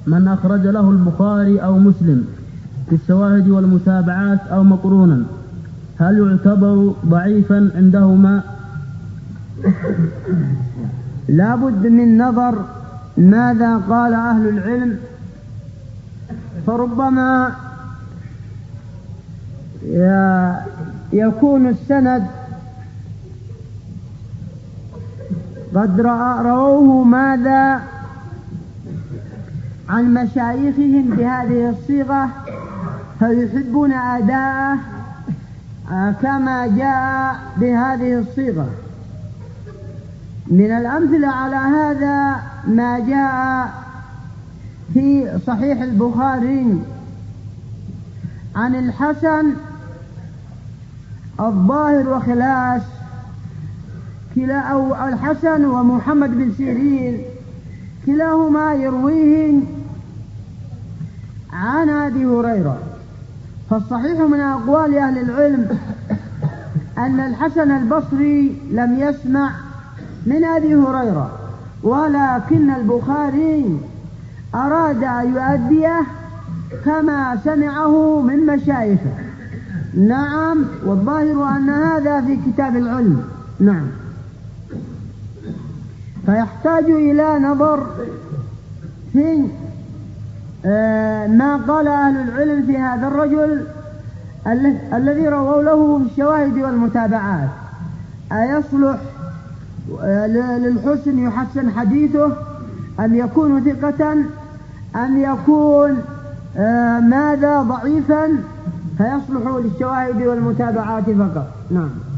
من أخرج له البخاري أو مسلم في الشواهد والمتابعات أو مقرونا هل يعتبر ضعيفا عندهما؟ لا بد من نظر ماذا قال أهل العلم، فربما يكون السند قد رووه ماذا عن مشايخهم بهذه الصيغة فيحبون أداءه كما جاء بهذه الصيغة. من الأمثلة على هذا ما جاء في صحيح البخاري عن الحسن الظاهر وخلاس أو الحسن ومحمد بن سيرين كلاهما يرويه عن أبي هريرة. فالصحيح من أقوال أهل العلم أن الحسن البصري لم يسمع من أبي هريرة، ولكن البخاري أراد أن يؤديه كما سمعه من مشايخه. نعم، والظاهر أن هذا في كتاب العلم. نعم، فيحتاج إلى نظر في ما قال أهل العلم في هذا الرجل الذي رووا له في الشواهد والمتابعات. أيصلح للحسن يحسن حديثه أم يكون ثقة أم يكون ماذا ضعيفا فيصلح للشواهد والمتابعات فقط؟ نعم.